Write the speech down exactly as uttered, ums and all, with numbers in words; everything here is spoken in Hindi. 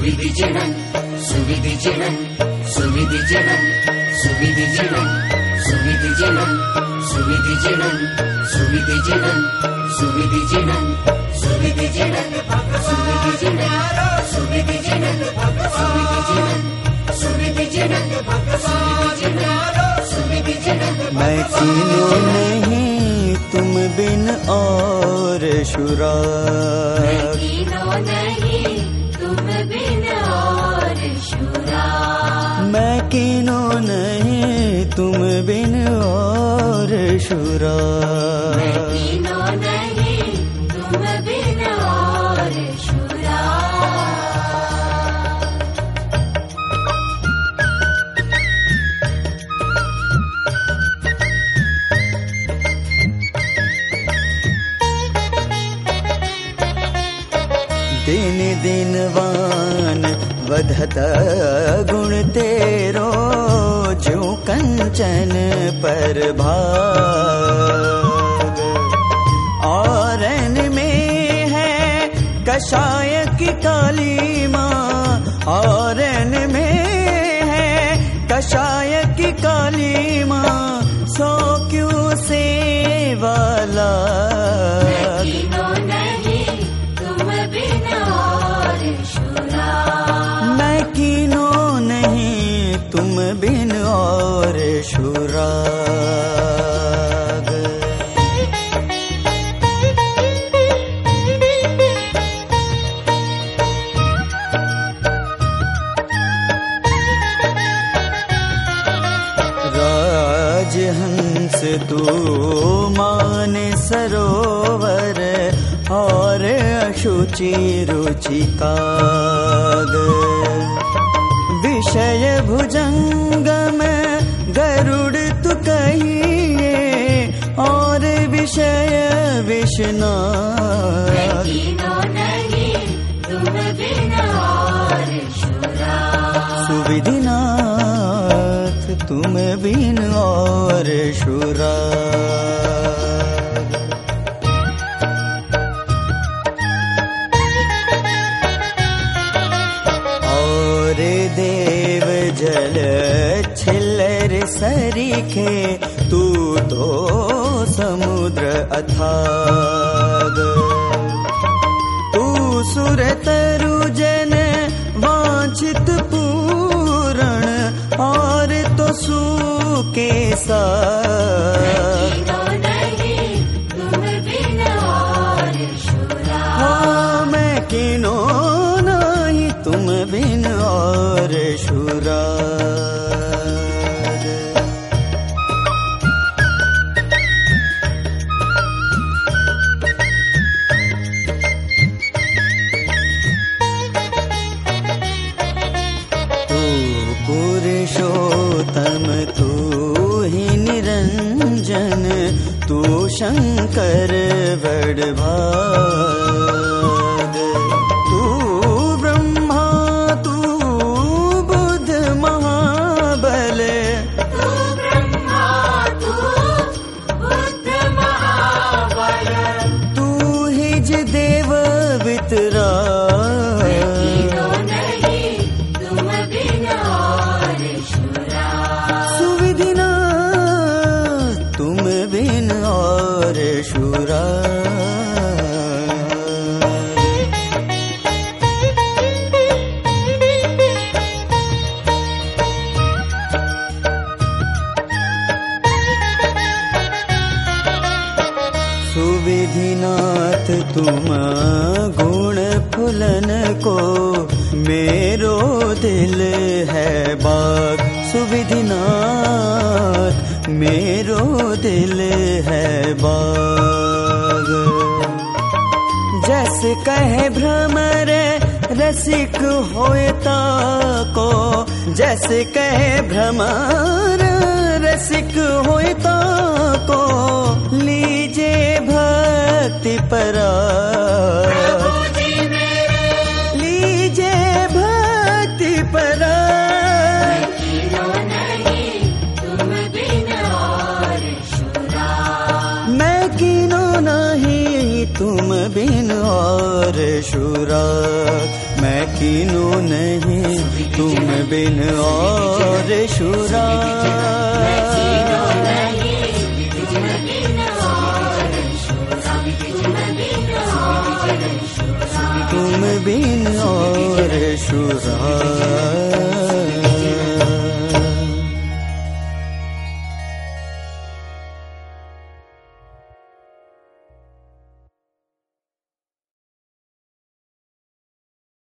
सुविधिजनन सुविधिजनन सुविधिजनन सुविधिजनन सुविधिजनन सुविधिजनन सुविधिजनन सुविधिजनन सुविधिजनन सुविधिजनन सुविधिजनन सुविधिजनन सुविधिजनन। मैं कीनो नहीं तुम बिन और शुराग, मैं कीनो नहीं तुम बिन और शुराग, मैं कीनो नहीं तुम बिन और शुराग, मैं कीनो नहीं तुम बिन और शुराग। दिन दिनवान वधत गुण तेरो, जो कंचन पर भाग। औरन में है कषाय की काली माँ, औरन में है कषाय की काली माँ, सो क्यों सेवाला। मैं कीनो नहीं तुम बिन और शुराग। राजहंस तू माने सरोवर, और अशुचि रुचि काग। विषय भुजंग में गरुड़ तु कहिए, और विषय विषनाग। मैं कीनो नहीं तुम बिन और शुराग, सुविधिनाथ तुम बिन और शुराग। देव जल छिल्लर सरीखे, तू तो समुद्र अथाग। तू सुर तरुजन वांछित पूरण, और तो सूके साग। हाँ मैं कीनो नहीं तुम बिन और शुराग। तू पुरुषोत्तम तू ही निरंजन, तू शंकर बड़भाग। तू ब्रह्मा तू बुध महाबल, तू ब्रह्मा तू बुध महाबल, तू ही ज देव वितराग। मैं कीनो नहीं तुम बिन और शुराग, सुविधिनाथ तुम बिन और शुराग। सुविधिनाथ तुम गुण फुलन को, मेरो दिल है बाग। सुविधिनाथ मेरो दिल है बाग। जैसे कहे भ्रमर रसिक होता को, जैसे कहे भ्रमर रसिक होता को, लीजे भक्ति पराग। लीजे भक्ति पराग। मैं कीनो नहीं तुम बिन और शुराग, मैं कीनो नहीं तुम बिन और और शुरा, मैं कीनो नहीं तुम बिन और शुरा, तुम बिन और शुरा।